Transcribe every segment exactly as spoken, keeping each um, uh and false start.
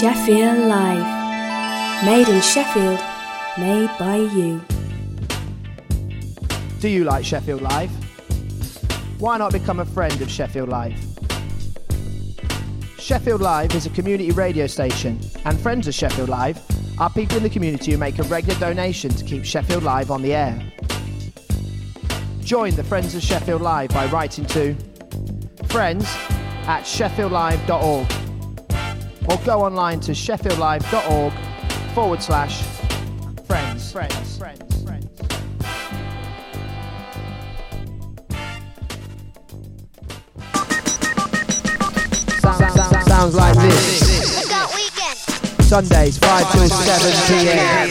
Sheffield Live. Made in Sheffield, made by you. Do you like Sheffield Live? Why not become a friend of Sheffield Live? Sheffield Live is a community radio station, and friends of Sheffield Live are people in the community who make a regular donation to keep Sheffield Live on the air. Join the Friends of Sheffield Live by writing to friends at sheffield live dot org or go online to sheffield live dot org forward slash friends. Friends, friends, friends. Sounds, sounds, sounds like this. Look out weekend. Sundays five till seven p.m.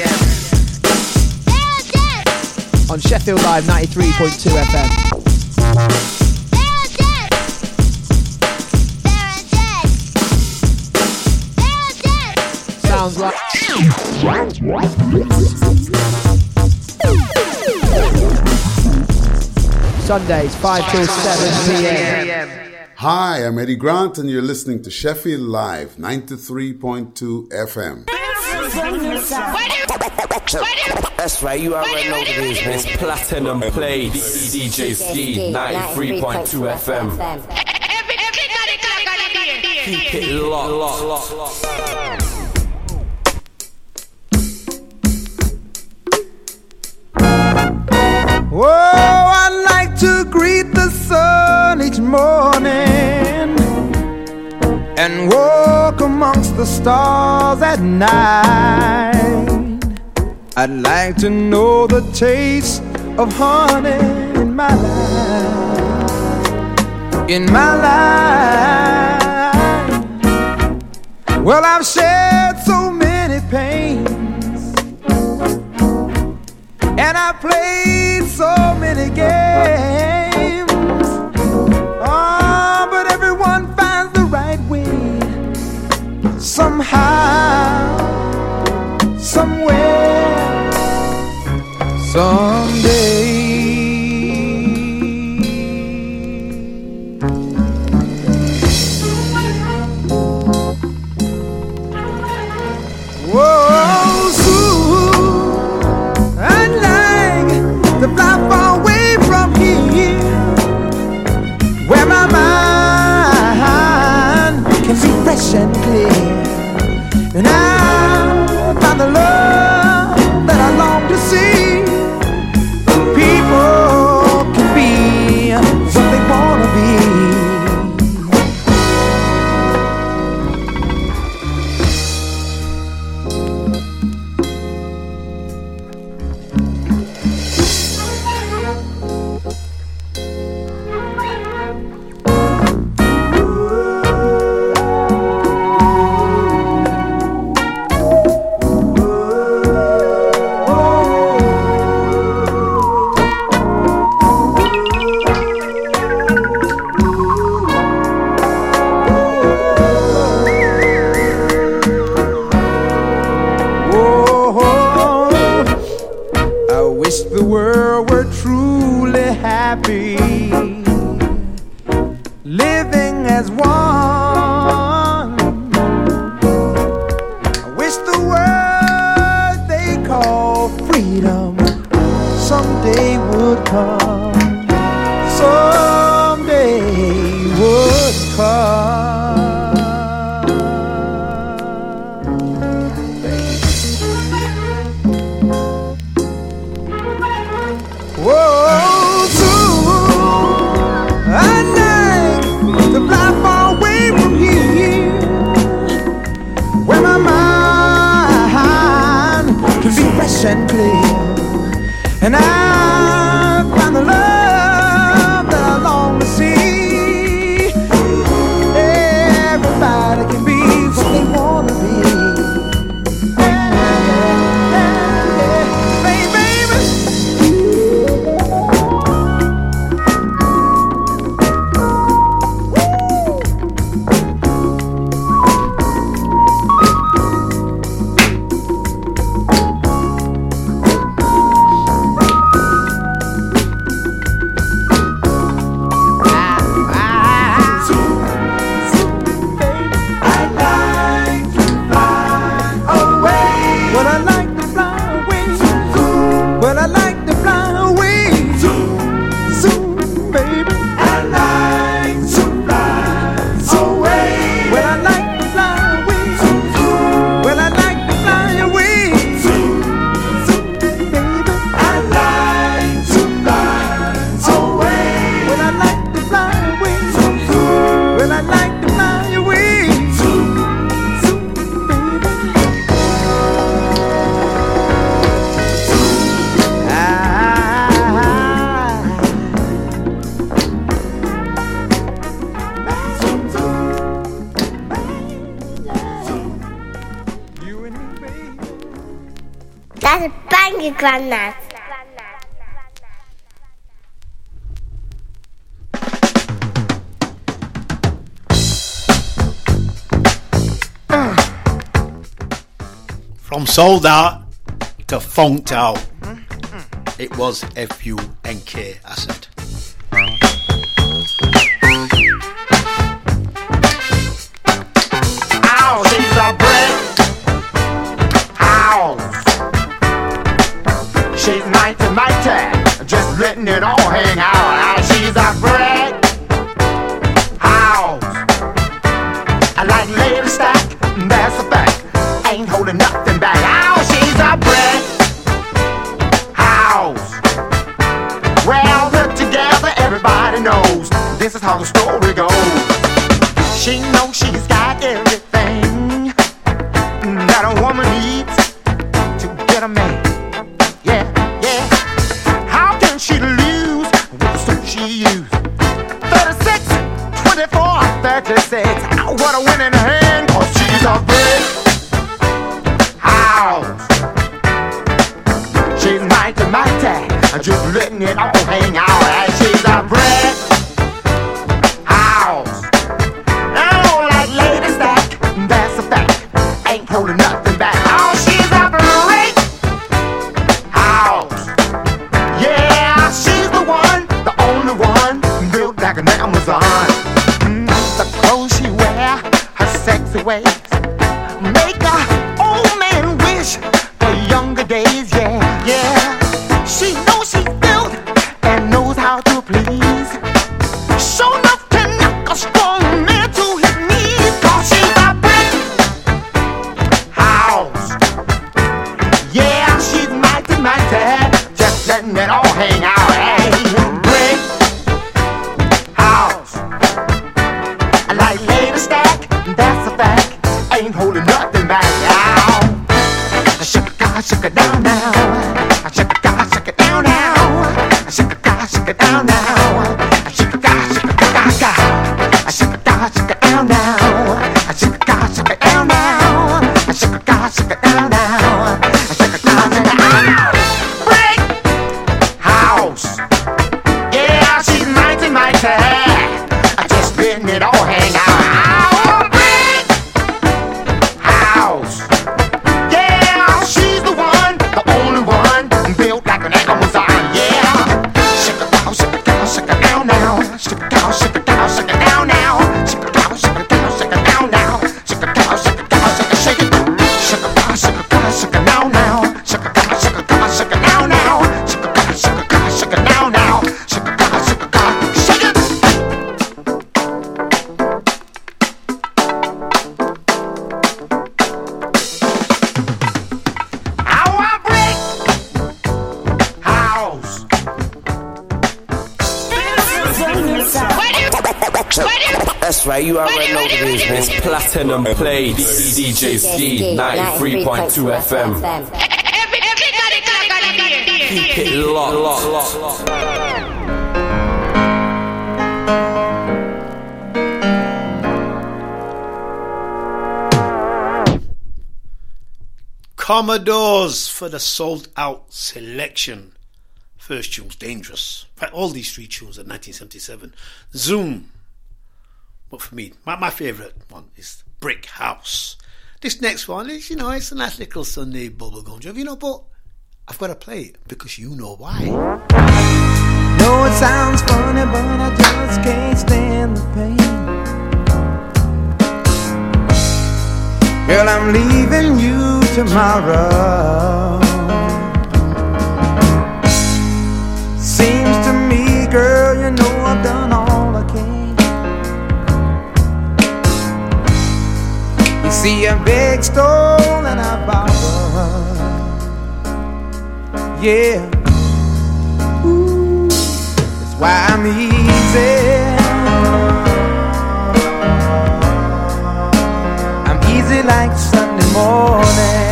on Sheffield Live ninety-three point two F M. Sounds like Sundays five till seven p.m. Hi, I'm Eddie Grant and you're listening to Sheffield Live ninety-three point two F M. That's right, you already know what it is, man. It's Platinum Plates, D J Ski, ninety-three point two F M. Keep it locked. Oh, I like to greet the sun each morning and walk amongst the stars at night. I'd like to know the taste of honey in my life, in my life. Well, I've shared so many pains, and I played so many games. Oh, but everyone finds the right way somehow, somewhere, someday. Whoa, soon I'd like to fly far away from here, where my mind can be fresh and clear, and I'll find the love that I long to see. People can be what they wanna be. That's a banger, Grandad. From sold out to funked out, it was F U N K, I said. Ow, she's a brick house. She's mighty, mighty, just letting it all hang out. Ow, she's a brick house. I like lady stack, that's a fact. Ain't holding nothing back. Ow, she's a brick house. Well put together, everybody knows this is how the story goes. She knows she's got everything that a woman needs to get a man. Yeah, yeah. How can she lose with the suit she used? thirty-six, twenty-four, thirty-six. What a winning hand, cause she's a brick house. She's mighty, mighty, just letting it all hang out. And she's a brick house. Oh, like lady stack, that's a fact. Ain't holding nothing back. Oh, she's a brick house. Yeah, she's the one, the only one, built like an Amazon. Mm, the clothes she wear, her sexy ways, make a old man wish for younger days. Yeah, yeah. She knows she's built and knows how to please. Sure enough can knock a strong man to his knees. Cause she's a brick house. Yeah, she's mighty, mighty, just letting it all hang out. Hey, brick house. I like lady stack, that's a fact. Ain't holding nothing back. Ow. Shake it, God, shake it down now. Shake it, God, shake it down now. Shake it, God, shake it down now. Shake it, God, shake it, God, God. Shake it, God, shake it down now. Shake it, God, shake it down now. Shake it, God, shake it down now. Shake it, God, shake it down. Brick house. Yeah, she's mighty, mighty, just letting it all hang out. Brick house. Yeah, she's the one, the only one, built like an Amazon. Yeah, shake it down, shake it down, shake it down now. Shake it down, shake it down, shake it down now. Shake it down, shake it down, shake it down now. Shake it down, shake it down, shake it, shake it. Shake it down, shake it down, shake it down now. Shake it down, shake it down, shake it down now. Shake it down, shake it down, shake it down now. Shake it down, shake it down, shake it. How I break house. That's right, you already know the business. Platinum Play, D J Ski, ninety-three point two F M. Keep it locked. Commodores for the sold out selection. First tune's Dangerous. In fact, all these three tunes are nineteen seventy-seven. Zoom. But for me, my, my favourite one is Brick House. This next one is, you know, it's a nice little Sunday bubblegum job, you know, but I've got to play it because you know why. No, it sounds funny, but I just can't stand the pain. Girl, I'm leaving you tomorrow. Seems to me, girl, you know I've done all I can. You see, I beg, stole, and I borrowed. Yeah. Ooh, that's why I'm easy. I'm easy like Sunday morning.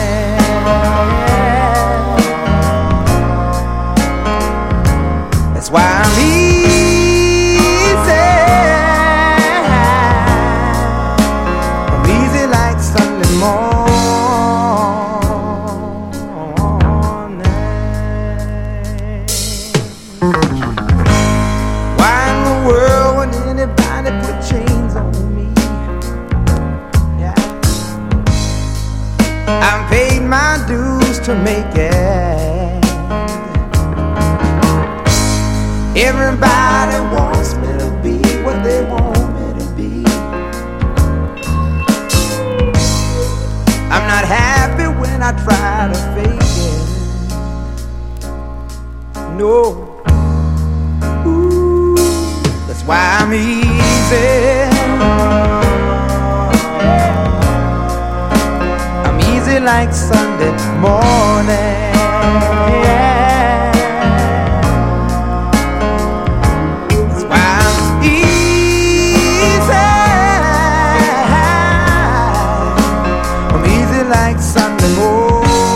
That's why I'm easy. I'm easy like Sunday morning. just to make it. Everybody wants me to be what they want me to be. I'm not happy when I try to fake it. No. Ooh, that's why I'm easy. I'm easy like Sunday morning. That's why I'm easy. I'm easy like Sunday morning.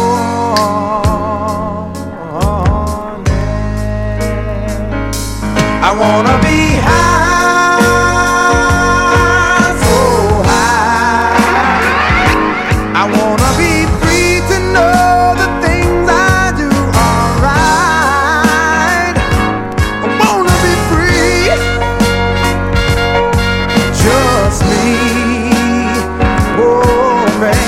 I wanna be high, so high. I wanna be free to know the things I do are right. I wanna be free, just me, oh man.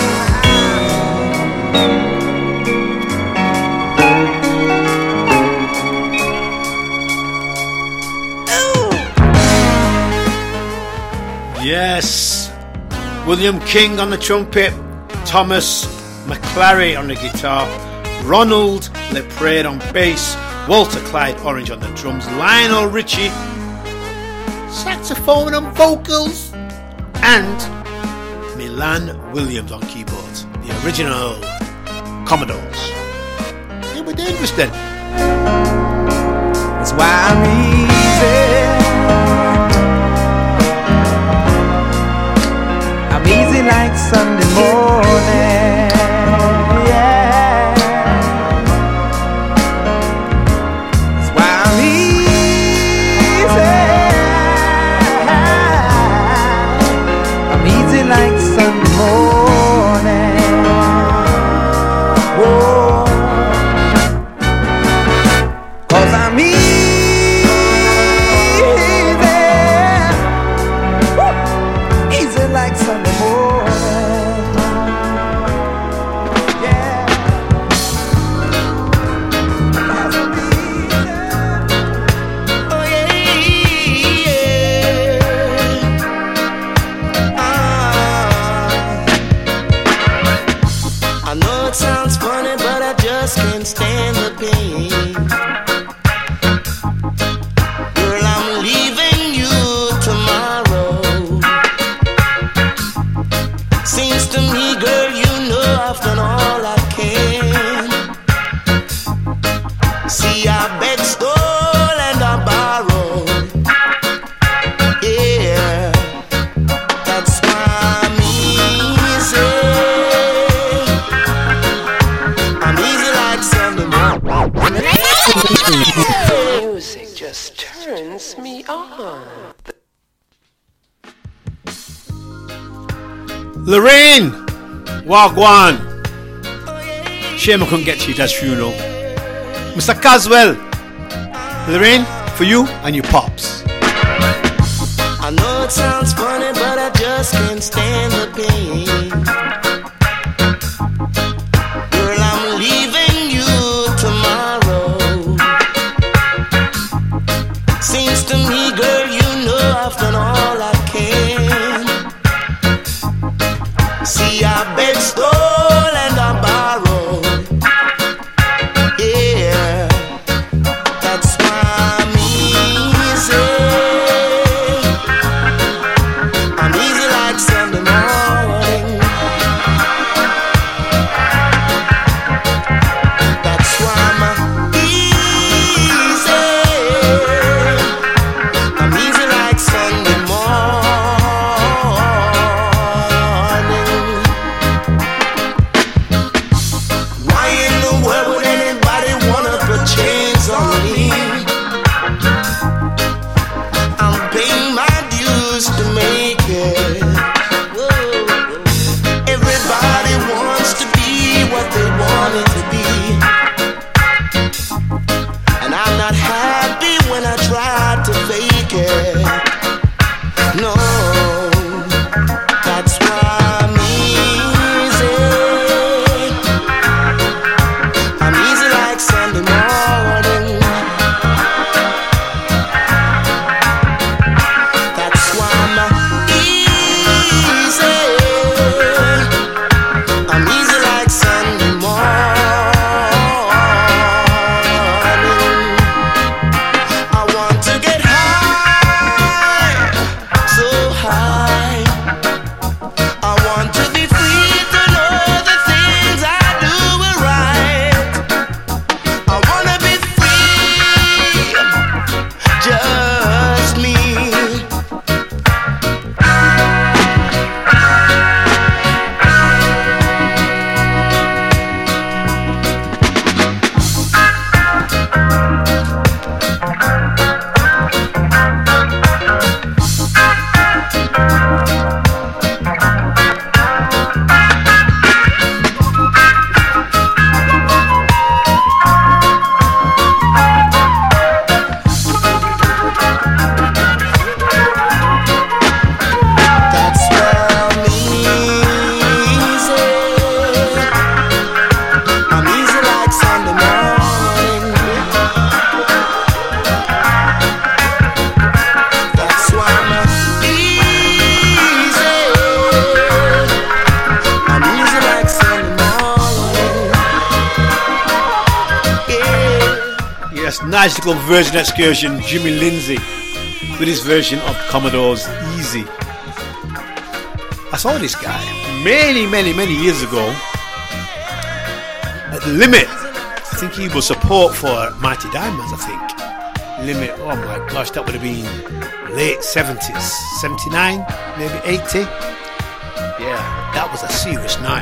Yes, William King on the trumpet, Thomas McClary on the guitar, Ronald LePrade on bass, Walter Clyde Orange on the drums, Lionel Richie saxophone and vocals, and Milan Williams on keyboards. The original Commodores. They were dangerous then. That's why I'm easy. Easy like Sunday morning, yeah. That's why I'm easy. I'm easy like Sunday morning. Whoa. 'Cause I'm easy. Easy like Sunday morning, yeah. Oh yeah, yeah. Ah. I know it sounds funny, but I just can't stand the pain. Girl, I'm leaving you tomorrow. Seems to me, girl, you know I've done all I can. See, I beg, stole, and I borrowed. Yeah, that's why I'm easy. I'm easy like Sunday morning. Music just turns me on. Lorraine Wagwan. Shame I couldn't get to your dad's funeral. Mister Caswell. Lorraine, for you and your pops. I know it sounds funny, but I just can't stand the pain. Girl, I'm leaving you tomorrow. Seems to me, girl, you know I've done all I can. See, I beg, stole, and I borrowed. Yeah, that's why I'm easy. I'm easy like Sunday morning. magical Virgin Excursion, Jimmy Lindsay, with his version of Commodore's Easy. I saw this guy many, many, many years ago at the Limit. I think he was support for Mighty Diamonds, I think. Limit, oh my gosh, that would have been late seventies, seventy-nine, maybe eighty. Yeah, that was a serious night.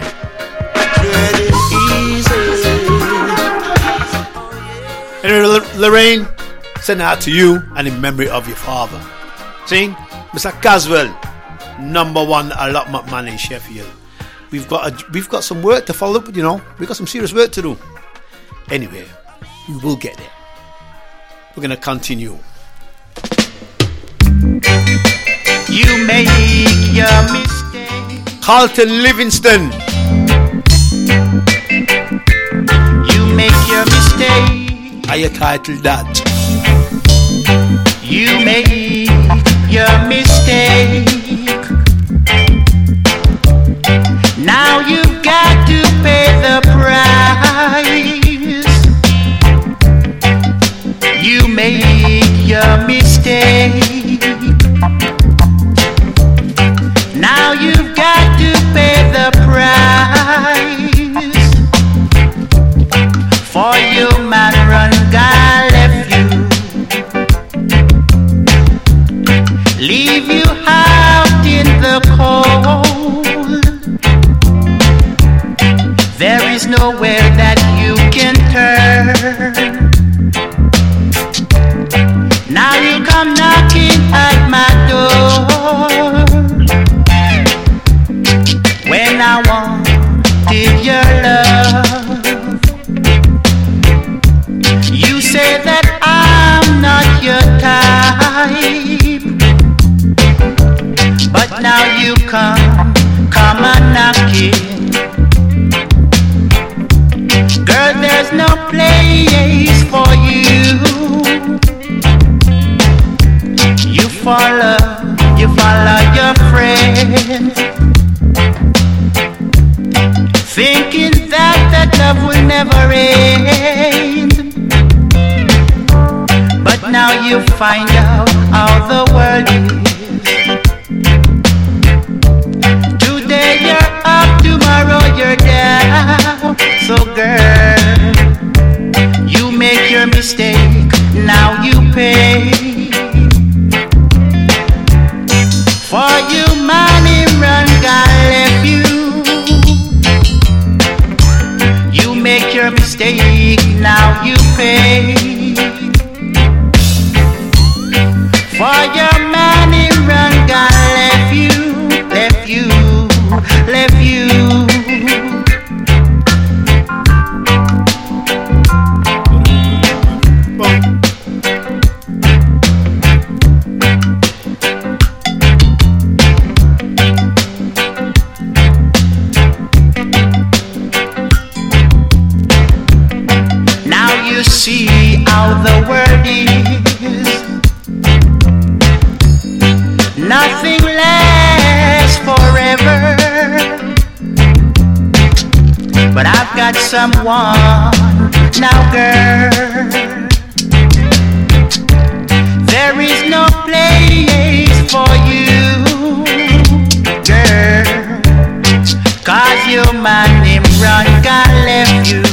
Anyway, Lorraine, send out to you and in memory of your father. See, Mister Caswell, number one allotment man in Sheffield. We've got a, we've got some work to follow up, you know. We've got some serious work to do. Anyway, we will get there. We're going to continue. You make your mistake. Carlton Livingston. You make your mistake. I titled that. You make your mistake. Now you've got to pay the price. You make your mistake. Now you've got to pay the price. For your man run guy left you, leave you out in the cold. There is nowhere that you can turn. Now you come knocking at my door when I wanted your love. You say that I'm not your type, but now you come, come a knocking. Girl, there's no place for you. You follow, you follow your friend, thinking that that love will never end. But now you find out how the world is. Today you're up, tomorrow you're down. So girl, you make your mistake, now you pay. For you money run God left you. You make your mistake, now you pay. For your money run God left you, left you, left you. See how the world is. Nothing lasts forever, but I've got someone now, girl. There is no place for you, girl, 'cause your man named Ron God left you.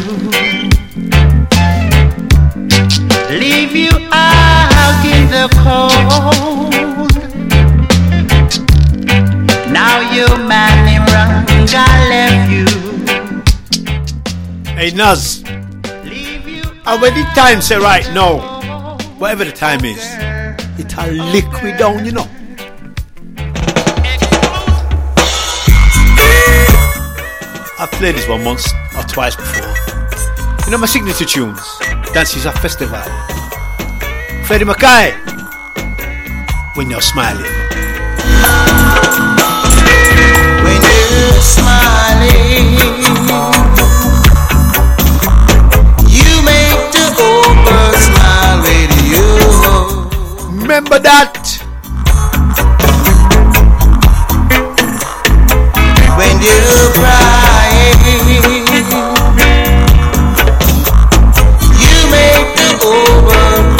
Leave you out in the cold. Now your man named Ranga left you. Hey Naz, and when the time say right now, whatever the time is, it's a liquid down, you know. I've played this one once or twice before. You know my signature tunes, Dances at Festival. Freddie Mackay, When You're Smiling. When you're smiling, you make the whole world smile with you. Remember that? When you're crying, you make the whole world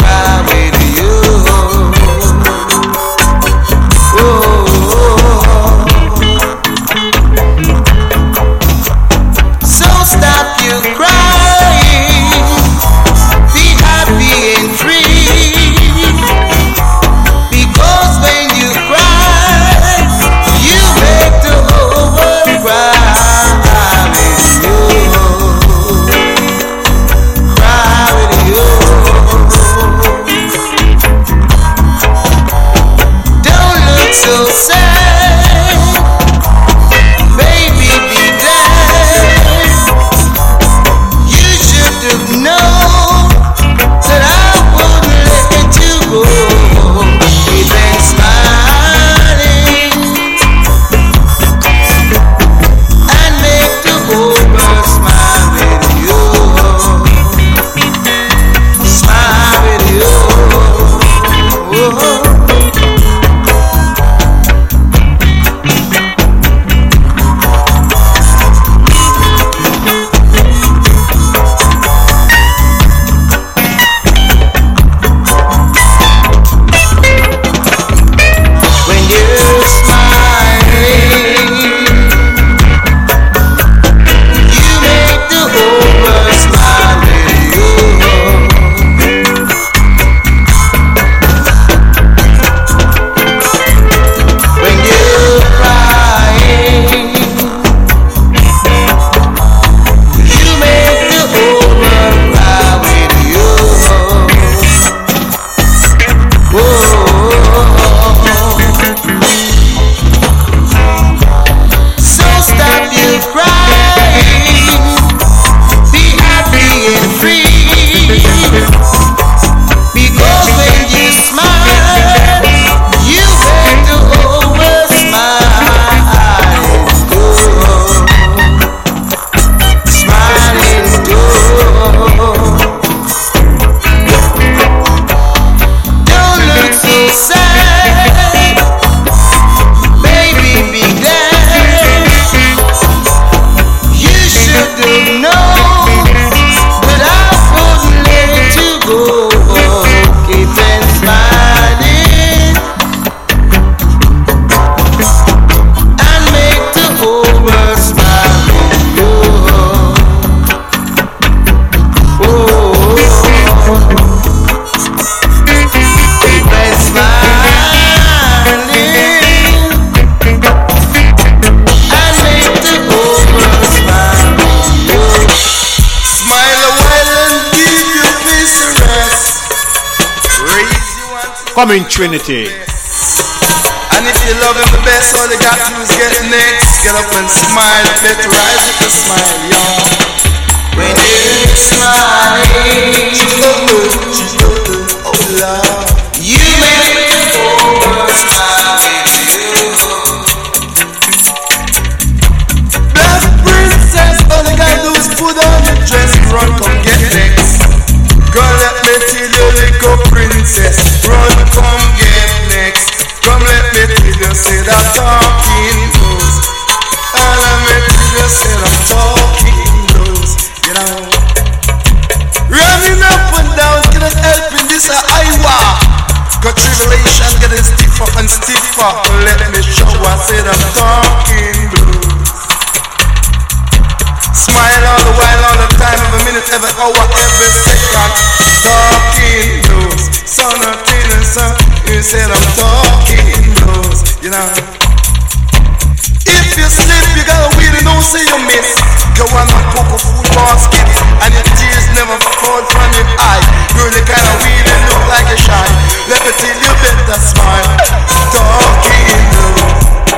Coming Trinity. And if you love him the best, all you got to do is get next. Get up and smile, let rise with a smile, y'all. When you smile, oh Lord, you make me over smile with you. Black princess, all you gotta do is put on your dress, run, come get next. Girl, let me tell you, little princess, run, come get next. Come let me tell you, say that talking goes. And let me tell you, say that talking goes. You know, running up and down, get us helping this a Iowa. Got tribulation, getting stiffer and stiffer. Let me show I say that talking blues. Smile all the while, all the time, every minute, every hour, every second. Talking blues, son of innocent. You said I'm talking blues, you know. If you slip, you gotta wait and don't say you miss. Go on and cook a food basket, and your tears never fall from your eye. You're the kind of weed that look like a shy. Let me tell you better smile. Talking blues.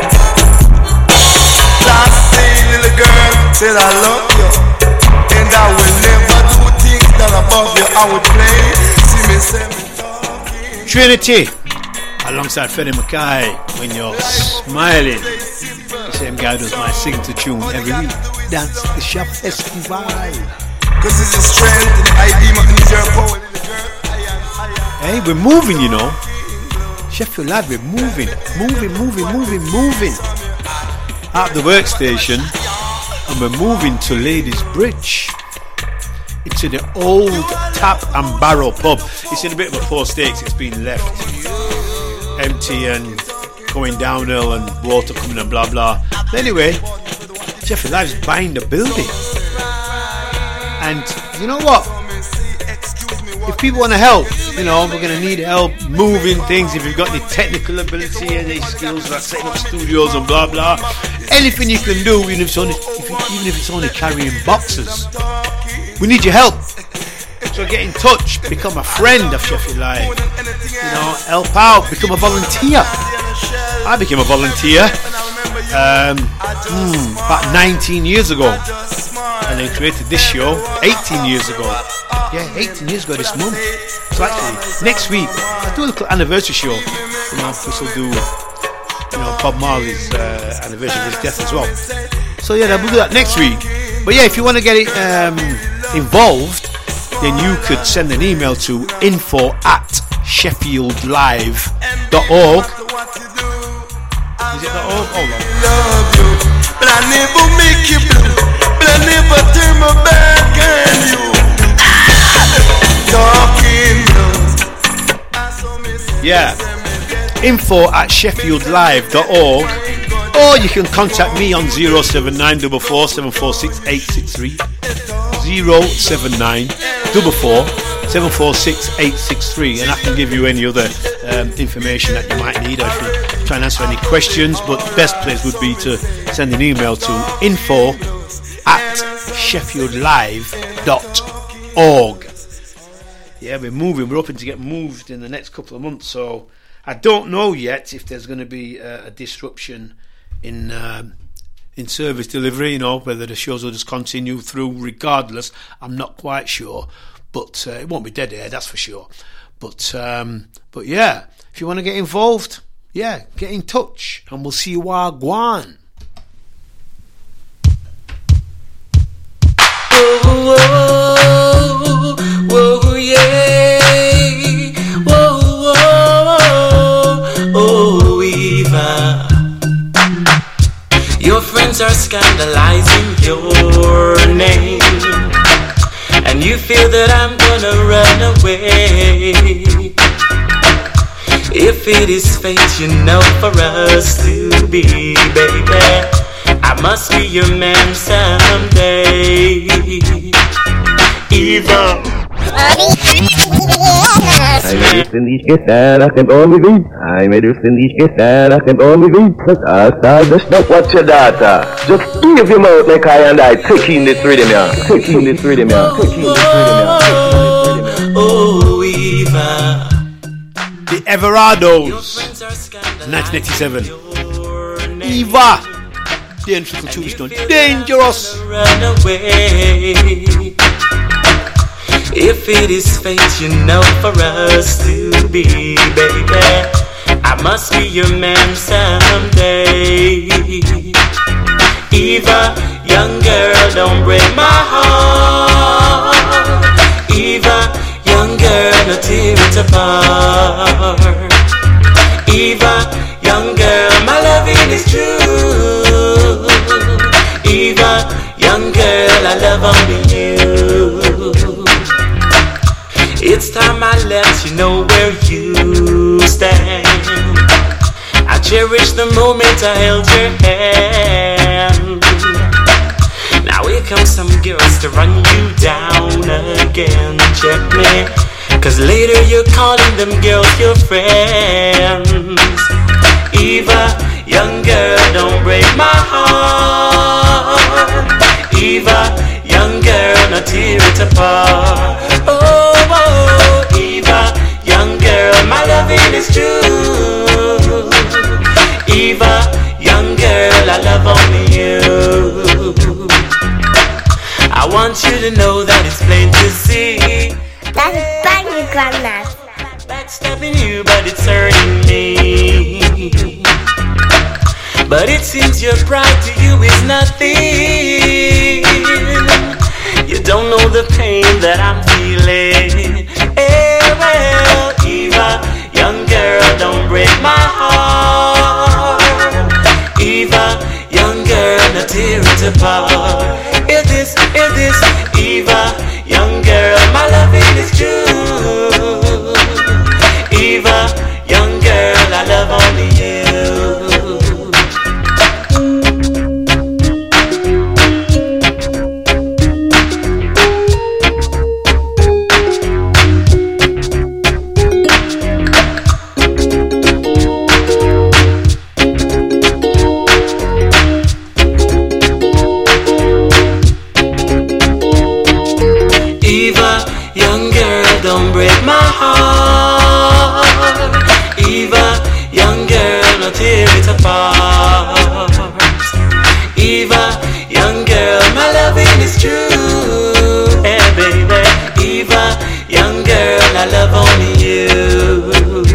Last day, little girl said I love you, and I will never do things that above you. I would play. See me say me talking. Trinity, alongside Freddie Mackay, when you're smiling. The same guy does my signature tune every week. That's the Chef Festival. Cause it's a strength in the I D, my your power. Hey, we're moving, you know. Sheffield Live, we're moving, moving, moving, moving, moving. Out the workstation, and we're moving to Ladies Bridge. It's in the old Tap and Barrel pub. It's in a bit of a poor stakes. It's been left empty and going downhill and water coming and blah blah. But anyway, Sheffield Live's buying the building. And you know what? If people want to help, you know, we're going to need help moving things. If you've got any technical ability and any skills like setting up studios and blah blah, anything you can do, even if it's only, if you, even if it's only carrying boxes, we need your help. So get in touch, become a friend of Sheffield Live. You know, help out, become a volunteer. I became a volunteer um, hmm, about nineteen years ago, and then created this show eighteen years ago. Yeah, eighteen years ago this month. So actually, next week I'll do a little anniversary show. You know, we will do, you know, Bob Marley's uh, anniversary of his death as well. So yeah, we'll do that next week. But yeah, if you want to get it um, involved, then you could send an email to info at sheffield live dot org. Is it dot org? Hold on. Love you, but I never make you blue, but I never turn my back on you. Yeah, info at sheffield live dot org, or you can contact me on zero seven nine four four seven four six eight six three, zero seven nine four four seven four six eight six three, and I can give you any other um, information that you might need. I should try and answer any questions, but the best place would be to send an email to info at sheffield live dot org. Yeah, we're moving. We're hoping to get moved in the next couple of months. So I don't know yet if there's going to be a, a disruption in um, in service delivery. You know, whether the shows will just continue through regardless. I'm not quite sure, but uh, it won't be dead air, that's for sure. But um, but yeah, if you want to get involved, yeah, get in touch, and we'll see you while Guan. Whoa, whoa, whoa, yeah. Whoa, whoa, oh, Eva. Your friends are scandalizing your name, and you feel that I'm gonna run away. If it is fate, you know, for us to be, baby, I must be your man someday. Eva. I made it in these get I can only be. I made it in these get I can only be. I just don't watch your data. Just give your mouth like I and I. Taking this rhythm, yeah. Taking this rhythm, yeah. Taking this rhythm, yeah. Oh, Eva. The Everados, nineteen eighty-seven. Eva, Dangerous Tuesday, Dangerous. Run away. If it is fate, you know, for us to be, baby, I must be your man someday. Eva, young girl, don't break my heart. Eva, young girl, no tear it apart. Eva, young girl, my loving is true. Eva, young girl, I love only you. It's time I let you know where you stand. I cherish the moment I held your hand. Now here come some girls to run you down again. Check me, cause later you're calling them girls your friends. Eva, young girl, don't break my heart. Eva, young girl, no tear it apart. Oh, oh, Eva, young girl, my loving is true. Eva, young girl, I love only you. I want you to know that it's plain to see. That's banging, Grandma. Backstabbing you, but it's hurting me. But it seems your pride to you is nothing. You don't know the pain that I'm feeling. Hey, well, Eva, young girl, don't break my heart. Eva, young girl, no tear it apart. Hear this, hear this, Eva, young girl, my loving is true. Eva, young girl, I love only you. Don't break my heart. Eva, young girl, no tear it apart. Eva, young girl, my loving is true. Hey baby, Eva, young girl, I love only you.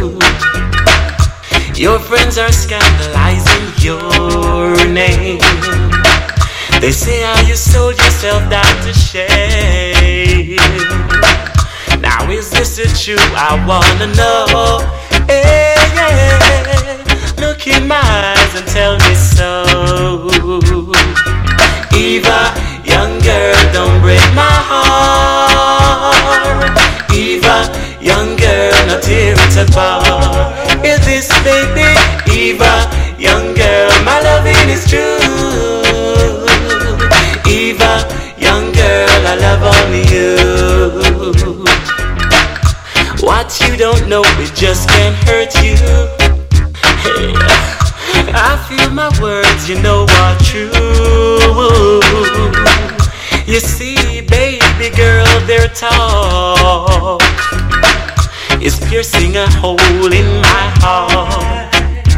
Your friends are scandalizing your name. They say how you sold yourself down to shame. Now is this the truth? I wanna know. Hey, yeah. Look in my eyes and tell me so. Eva, young girl, don't break my heart. Eva, young girl, no tear it apart. Is this baby? Eva, young girl, my loving is true. Eva, young girl, I love only you. What you don't know, it just can't hurt you. Hey, I feel my words, you know are true. You see, baby girl, their talk is piercing a hole in my heart.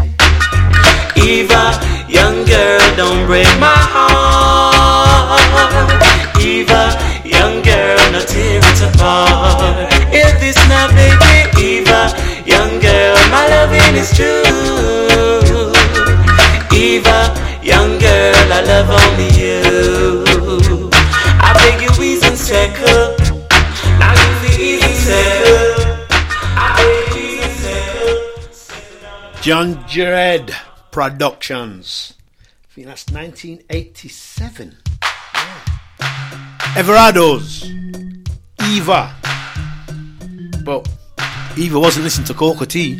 Eva, young girl, don't break my heart. Eva, young girl, no tear it apart. Is this now, baby? Eva, young girl, my loving is true. Eva, young girl, I love only you. I beg you, ease and circle. Now you feel ease and circle. I beg you, ease and circle. John Jared Productions. I think that's nineteen eighty-seven. Yeah. Everados, Eva. But Eva wasn't listening to Coca Tea.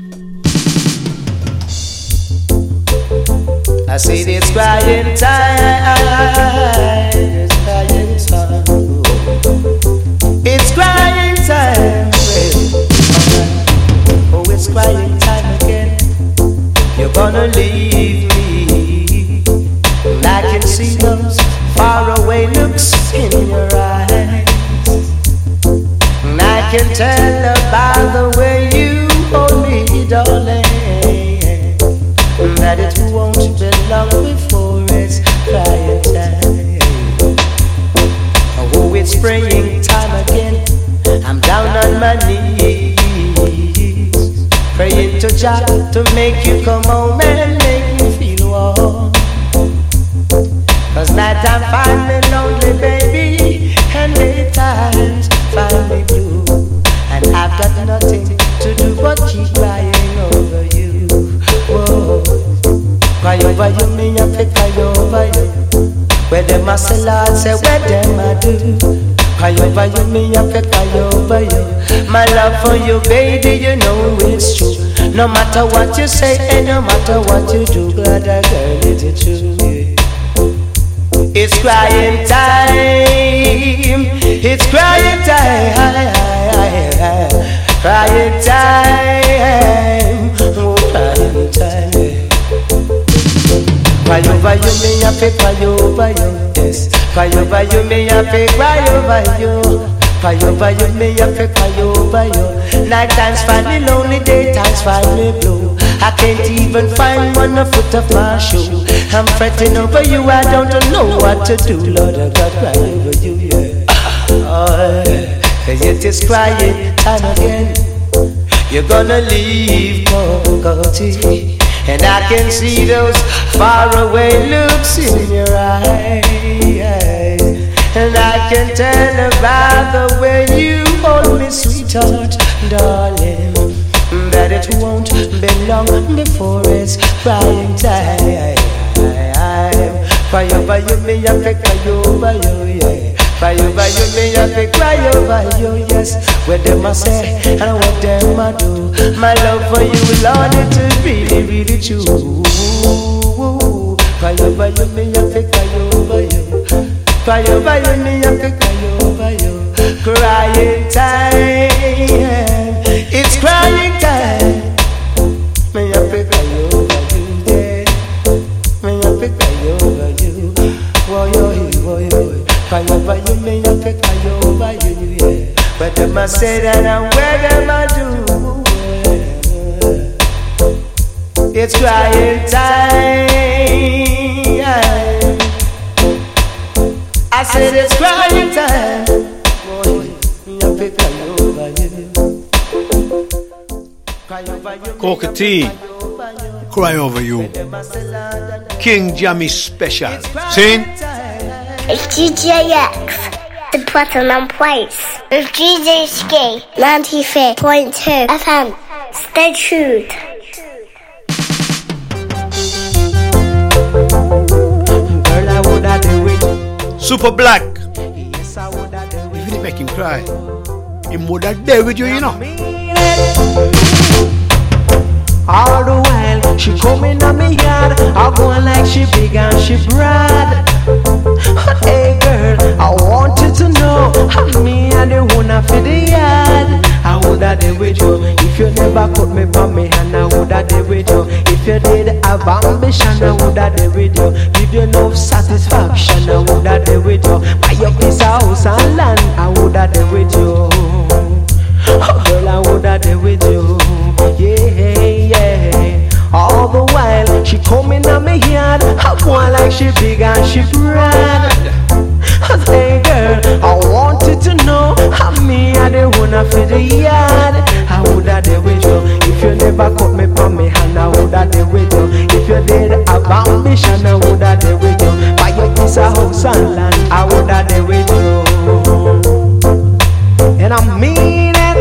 I said it's crying time, it's crying time, it's crying time, oh it's crying time again, you're gonna leave me, and I can see those faraway looks in your eyes, and I can tell by the way you hold me darling, that it won't be long before it's crying time. Oh, it's praying time again. I'm down on my knees, praying to Jah to make you come home and make me feel warm. Cause night time find me lonely, baby, and daytimes find me blue. And I've got nothing to do but keep crying over you. Whoa. Cry over you, me a fi cry over you. Where them a say Lord, say where them a do. Cry over you, me a fi cry over you. My love for you, baby, you know it's true. No matter what you say and no matter what you do, glad a girl is it true. It's crying time. It's crying time. Crying time. Oh, crying time. Cry over you, me a fi cry over you. Yes. Cry over you, me a fi cry over you. Cry over you, me a fi cry over you. Night times find me lonely, day times find me blue. I can't even find one foot of my shoe. I'm fretting over you, I don't know what to do. Lord, I got cry over you, yeah. Oh, cause it is crying time again. You're gonna leave Pocahontas, and I can see those faraway looks in your eyes. And I can tell about the way you hold me, sweetheart, darling, that it won't be long before it's crying time. Cry over you, me a fi cry over you, yeah. Cry over you, me a fi cry over you, yes. What them a say and what them a do. My love for you, Lord, it is really, really true. Cry over you, me a fi cry over you. Cry over you, me a fi cry over you. Crying time, it's crying time. Me a fi cry over you, yeah. Me a fi cry over you. Woy yo, woy yo. Cry over you, me a fi cry over you, yeah. But them a say that I'm where them a do. It's crying time. I said it's crying time. Boy, me a fi cry over you. Coca T, cry over you. King Jammy Special. Sing. It's D J X, the Platinum Place. It's D J Ski, ninety-three point two F M. Stay tuned. Girl, I woulda do it. Super Black. Yes, I woulda do it. If you make him cry, he woulda there with you, you know. All the while, she coming on me yard, I going like she big and she broad. Hey girl, I wanted to know how me and the wanna for the yard. I woulda there with you if you never cut me from me hand. I woulda there with you if you did have ambition. I woulda there with you, give you enough satisfaction. I woulda there with you, buy your piece of house and land. I woulda there with you. Oh girl, I woulda there with you. Yeah, yeah. All the while, she coming on me yard, I going like she big and she broad. Hey girl, I wanted to know how me and the wanna for the yard. I woulda there with you if you never cut me from me hand. I woulda there with you if you did have ambition. I woulda there with you, buy your piece of house and land. I woulda there with you, and I mean it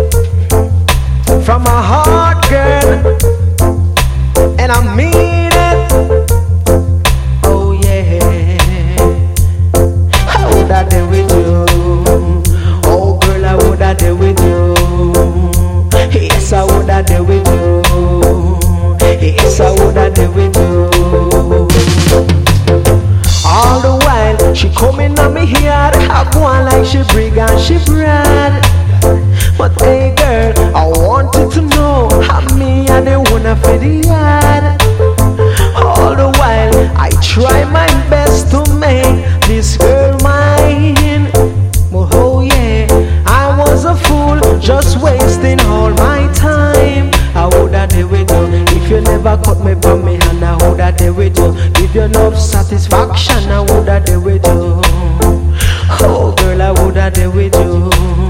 from my heart, girl. And I mean it. Oh yeah, I woulda there with you. Oh girl, I woulda there with you. Yes, I woulda there with you. Yes, I woulda there with you. All the while, she coming on me here, I go on like she big and she broad. But hey girl, I wanted to know how me and the wanna for the yard. All the while, I try my best to make this girl mine. Oh yeah, I was a fool, just wasting all my time. I woulda satisfaction, I woulda there with you. Oh girl, I woulda there with you.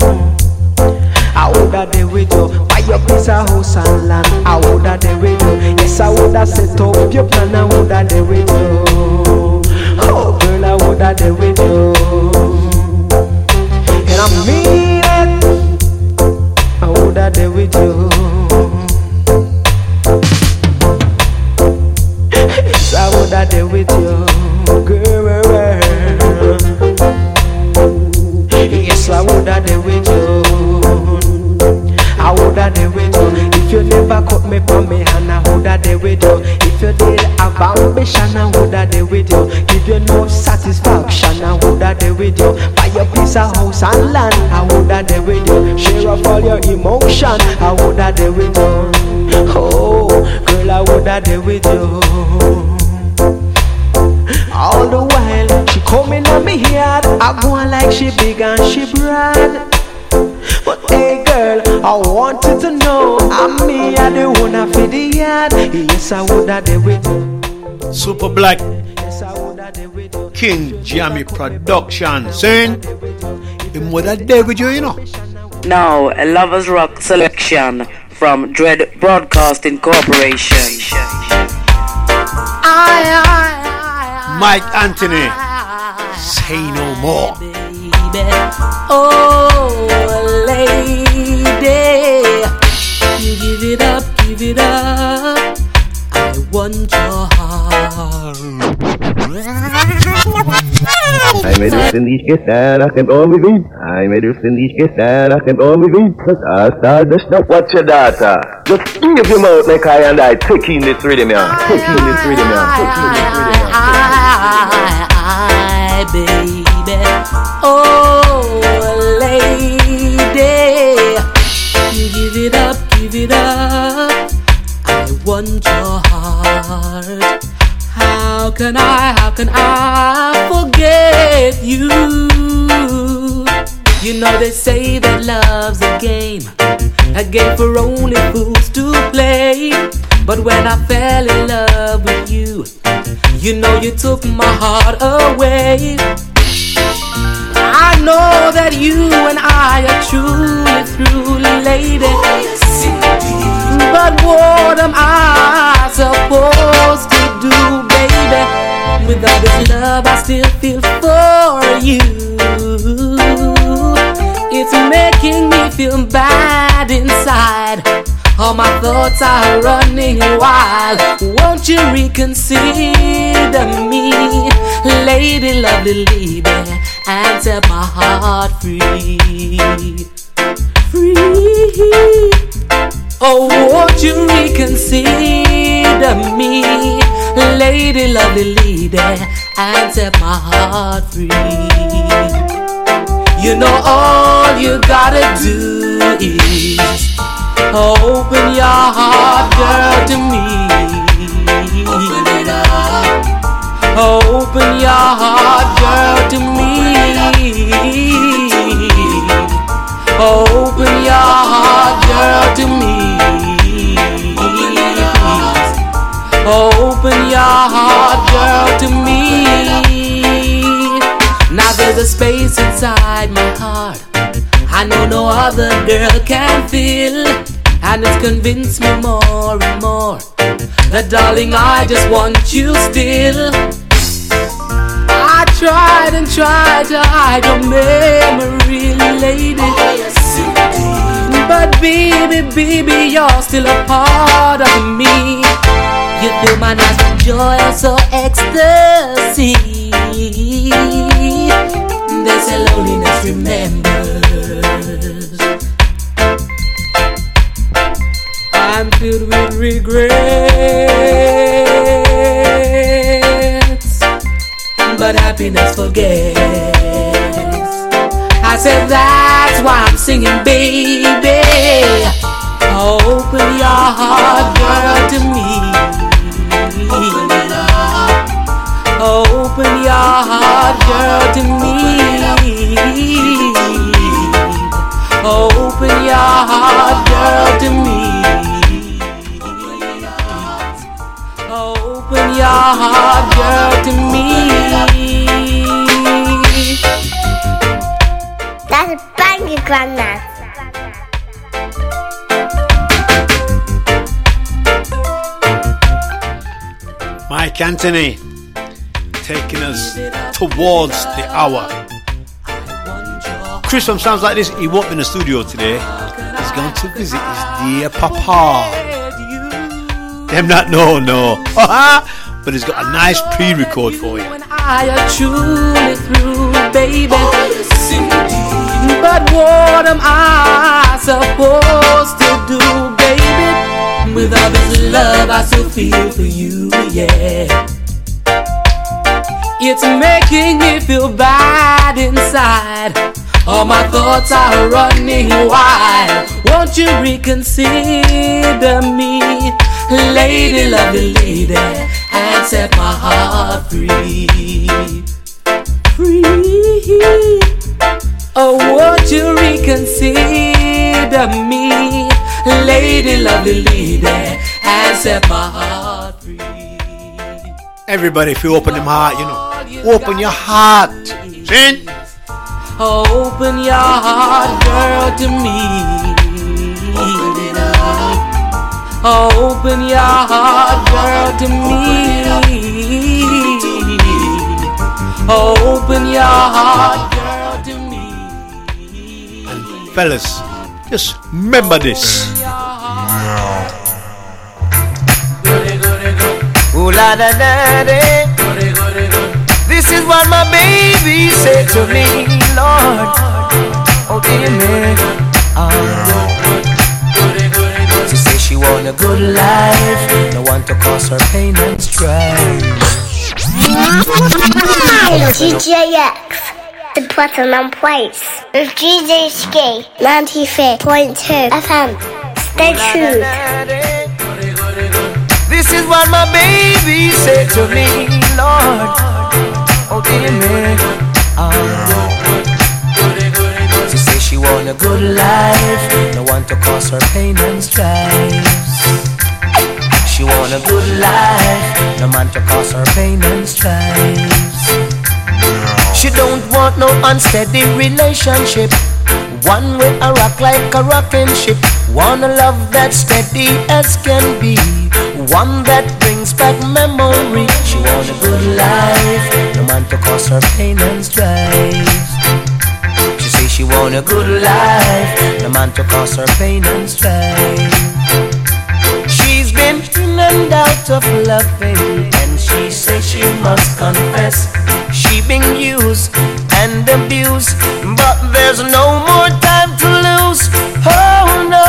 I woulda there with you. Buy your piece of house and land, I woulda there with you. Yes, I woulda set up your plan, I woulda there with you. Oh girl, I woulda there with you. And I mean it, I woulda there with you. Yes, I woulda there with you, girl. Yes, I woulda there with you. I woulda there with you. If you never cut me from me hand, I woulda there with you. If you did have ambition, I woulda there with you. Give you no satisfaction, I woulda there with you. Buy your piece of house and land, I woulda there with you. Share up all your emotion, I woulda there with you. Oh, girl, I woulda there with you. All the while, she coming on me yard, I go on like she big and she broad. But hey girl, I wanted to know, I'm me, I the one I feed the yard. Yes, I woulda there with you. Super Black King Jammy Production, saying him woulda there with you, you know. Now, a Lovers Rock selection from Dread Broadcasting Corporation. Mike Anthony, say no more. Oh, lady, you give it up, give it up. I want your heart. I made you send these kids and I can only be. I made you send these kids and I can only be. I started this not watch your data. Just give your mouth like I and I taking this rhythm, yeah. Taking this rhythm, yeah. Taking this rhythm, yeah. I, baby, oh, lady, you give it up, give it up. I want your heart. How can I, how can I forget you? You know they say that love's a game, a game for only fools to play. But when I fell in love with you, you know you took my heart away. I know that you and I are truly, truly lady. But what am I supposed to do, baby? Without this love I still feel for you. It's making me feel bad inside. All my thoughts are running wild. Won't you reconsider me, lady, lovely lady, and set my heart free, free. Oh, won't you reconsider me, lady, lovely lady, and set my heart free. You know all you gotta do is open your heart, girl, to me. Open it up. Open your heart, girl, to me. Open your heart, girl, to me. Open your heart, girl, to me. Now there's a space inside my heart I know no other girl can fill, and it's convinced me more and more that, darling, I just want you still. I tried and tried to hide your memory, lady, but baby, baby, you're still a part of me. You fill my nights with joy, so ecstasy. There's a loneliness remembers. I'm filled with regrets, but happiness forgets. I said that's why I'm singing, baby. Open your heart, girl, to me. Open your heart, girl, to me. Open your heart, girl, to me. Open your heart, girl, to me. Mark Anthony, taking us towards the hour. Chris from Sounds Like This, he won't be in the studio today. He's going to visit his dear papa. Them not no no, but he's got a nice pre-record for you. I are truly through, baby. But what am I supposed to do, baby? Without this love I still feel for you, yeah. It's making me feel bad inside. All my thoughts are running wild. Won't you reconsider me, lady, lovely lady, and set my heart free, free. Oh, won't you reconsider me, lady, lovely lady, and set my heart free. Everybody, if you open them heart, you know, open your heart. See? Open your heart, girl, to me. Open it up. Open your heart, girl, to me. Open your heart, girl, to me. And fellas, just remember this. Ooh la da da da. This is what my baby said to me, Lord. Oh dear me, oh. She says she want a good life, no one to cause her pain and strife. D J X, the Platinum Place, with D J Ski, ninety-three point two F M. Stay tuned. This is what my baby said to me, Lord. Oh dear me, oh. She says she want a good life, no one to cause her pain and strife. She want a good life, no man to cause her pain and strife. She don't want no unsteady relationship, one way a rock like a rocking ship. Want a love that's steady as can be, one that brings back memory. She want a good life, no man to cause her pain and strife. She say she want a good life, no man to cause her pain and strife. She's been in and out of loving, and she say she must confess she been used and abused, but there's no more time to lose. Oh no,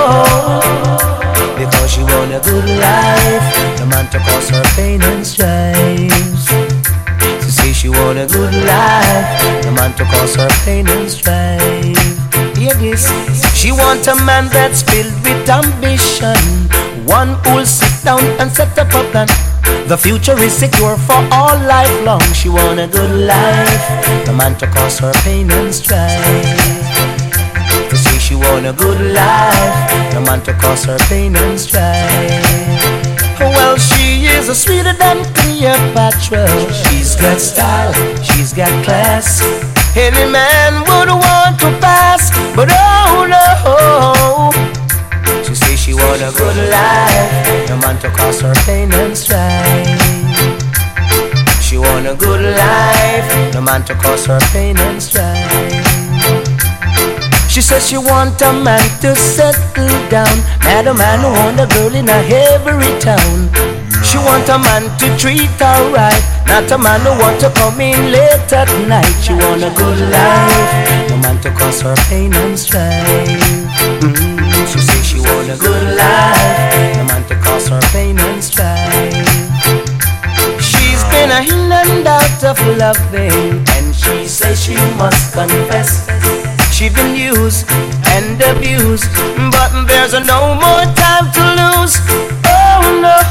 because she want a good life, no man to cause her pain and strife. She say she want a good life, no man to cause her pain and strife. Hear this, she want a man that's filled with ambition, one who'll sit down and set up a plan. The future is secure for all life long. She want a good life, no man to cause her pain and strife. To say she want a good life, no man to cause her pain and strife. Well, she is a sweeter than Cleopatra. She's got style, she's got class. Any man would want to pass, but oh no. She say she want a good life, no man to cause her pain and strife. She want a good life, no man to cause her pain and strife. She says she want a man to settle down, not a man who want a girl in a every town. She want a man to treat her right, not a man who want to come in late at night. She want a good life, no man to cause her pain and strife. Mm-hmm. She say she want a good life, no man to cause her pain and strife. She's been a in and out of loving, and she says she must confess she been used and abused, but there's no more time to lose. Oh no,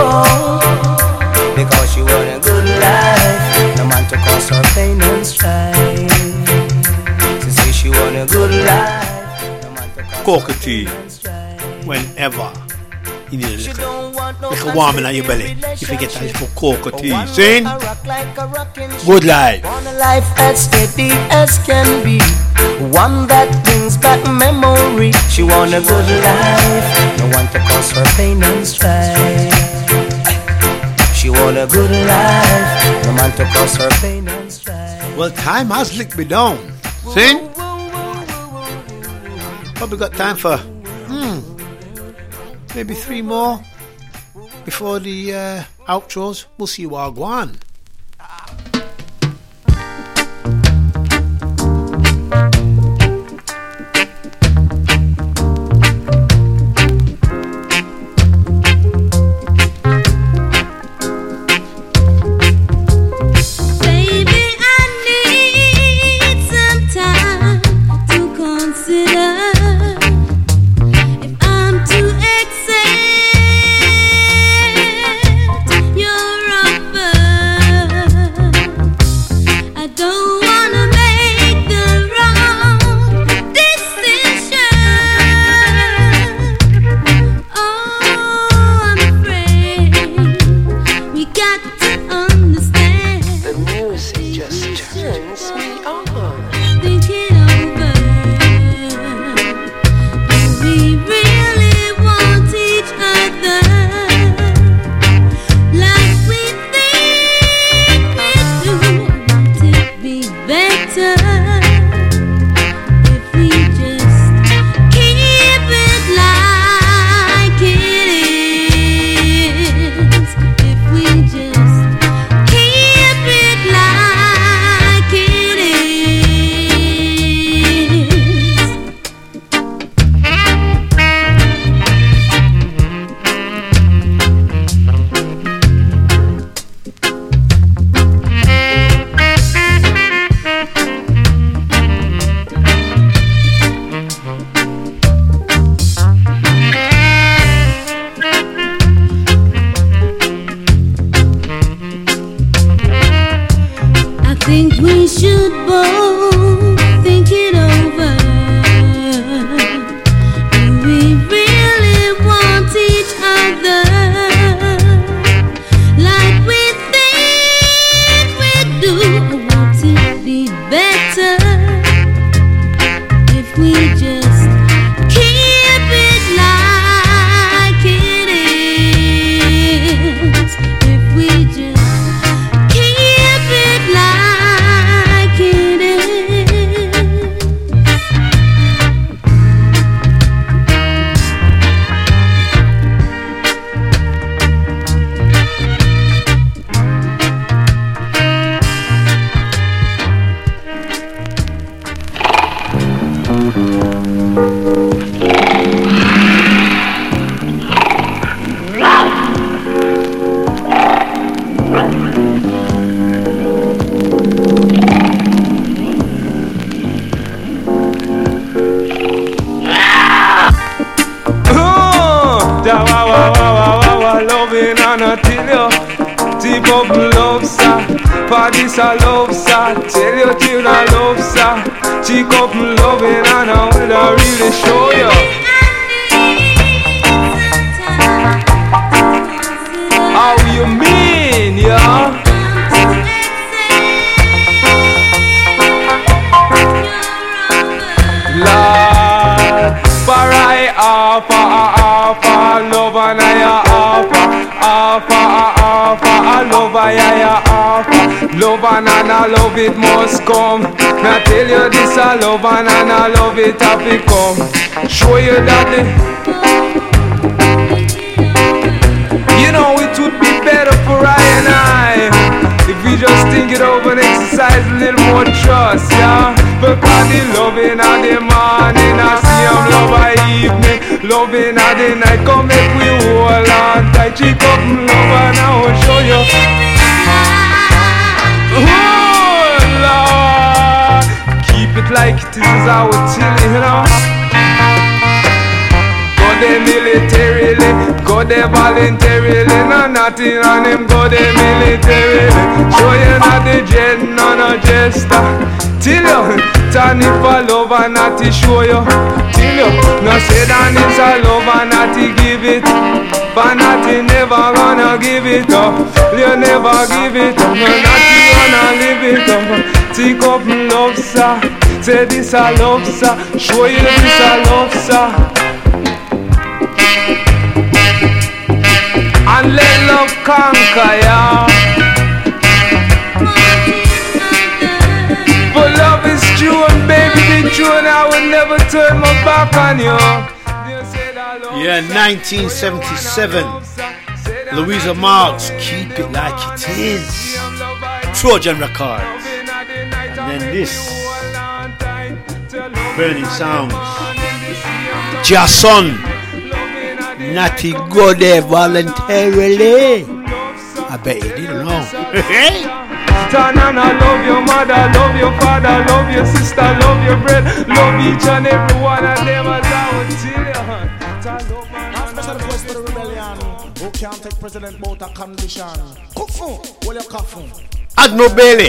because she want a good life, no man to cause her pain and strife. She say she want a good life. Coca tea, whenever you need a little, little warming on your belly, you forget a little coca tea. See? Good life. Want a life as steady as can be, one that brings back memory. She want a good life, no one to cause her pain and strife. She she want a good life, no man to cause her pain and strife. Well, time has licked me down. See? Probably got time for hmm, maybe three more before the uh, outros. We'll see you all go on. Love and I love it happy come. Show you daddy. You know it would be better for I and I if we just think it over and exercise a little more trust, yeah. Because the loving of the morning, I see I'm love by evening. Loving of the night, come make we hold on tight. Cheek up and love and I will show you. Oh Lord, keep it like it is, I will tell you, you know. Go there militarily, go there voluntarily. No nothing on him, go there militarily. Show you not the jet, no no jester. Till you, turn it for love and not to show you. Till you, no say that it's a love and not to give it. But not you never gonna give it up. You never give it up, no not you gonna live it up. Take up and love, sir. Say this I love, sir. Show you this I love, sir. and let love conquer ya. For love is true and baby be true, and I will never turn my back on you. Yeah, nineteen seventy-seven. Louisa Marks, Keep It Like It Is. Trojan Records. And then this, Burning Sounds. Jason, Natty Gode voluntarily. I bet you didn't know. Tanana, love your mother, love your father, love your sister, love your brother, love each and every one of them as I would tell you. Special request for the rebellion. Who can't take President Boat a condition? Kufu, what you kufu? Agno Bailey.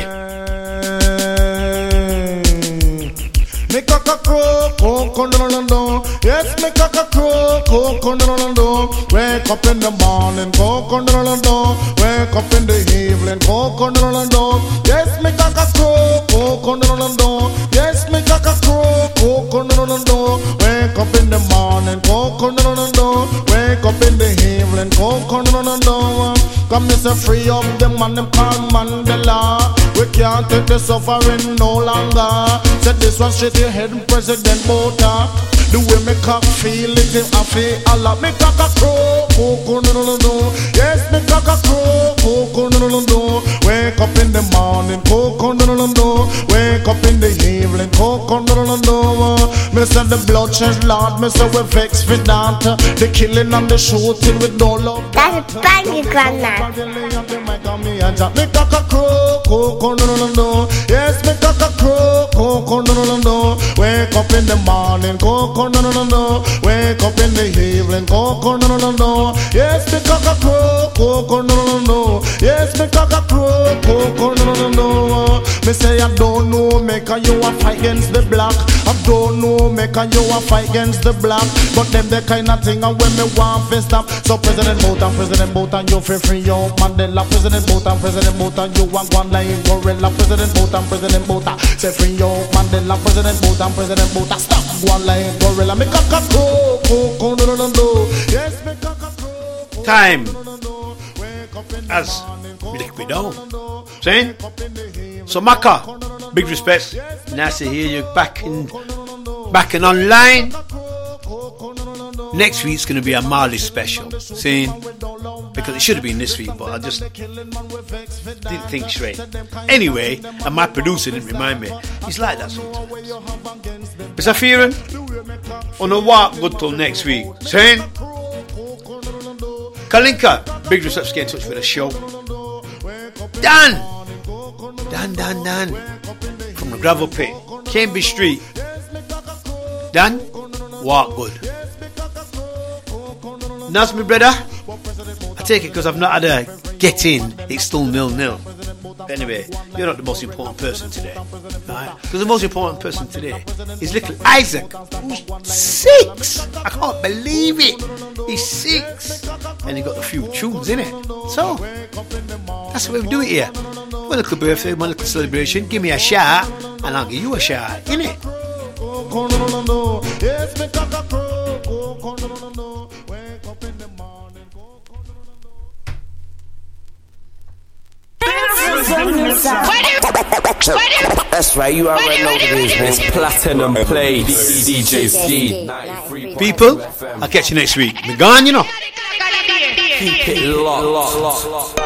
Make a crow, coco, no, no, no. Yes, make a crow, coco, no, no, no. Wake up in the morning, coco, no, no, no. Wake up in the evening, coco, no, no, no. Yes, make a crow, coco, no, no, no. Yes, make a crow, coco, no, no, no. Wake up in the morning, coco, no, no, no. Wake up in the evening, coco, no, no, no. Come, Mister Free up them man, them call Mandela. We can't take the suffering no longer. Set this one straight to your head, President Bota. The way me cock feel it, him I feel a lot. Me cock a crow, coco, no, no, no, no. Yes, me cock a crow, coco, no, no, no, no. Wake up in the morning, coco, no, no, no, no. Wake up in the evening, coco, no, no, no, no. Me say the bloodshed, Lord, me say we vex for that. The killing and the shooting with no love. That's a banging granddad. Me cock a crow, coco, no, no, no, no. Yes, me cock a crow, coco, no, no, no, no. Wake up in the morning, coco, no, no, no, no. Wake up in the evening, coco, no, no, no, no. Yes, me cock a crow, coco, no, no, no, no. Yes, me cock a crow, coco, no, no, no, no. Me say I don't know, make a you a fight against the black. I don't know, make a you a fight against the black. But them the kind of thing and when me want to stop. So President Bota, President Bota, you feel free, yo Mandela. President Bota, President Bota, you want one like gorilla. President Bota, President Bota, say free, yo Mandela. President Bota, President Bota, stop one like gorilla. Make a coco, coco, no, no, no, no. Yes, make a coco. Time as liquid down. Saying? So Maka, big respects. Nice to hear you back in, back and online. Next week's going to be a Marley special. Saying? Because it should have been this week, but I just didn't think straight. Anyway, and my producer didn't remind me. He's like that sometimes. Mister Fearon, on a walk good till next week. Saying? Kalinka, big respects, get in touch with the show. Dan, Dan, Dan, Dan, from the gravel pit, Cambridge Street. Dan, walk good. That's my brother. I take it because I've not had a get in, it's still nil nil. Anyway, you're not the most important person today, right? Because the most important person today is little Isaac, who's six. I can't believe it. He's six, and he got a few tunes in it. So that's the way we do it here. One little birthday, one little celebration. Give me a shout, and I'll give you a shout, innit? That's right, you already know what it is, man. It's Platinum Play, D J Ski. People, I'll catch you next week. We're gone, you know. Keep it locked.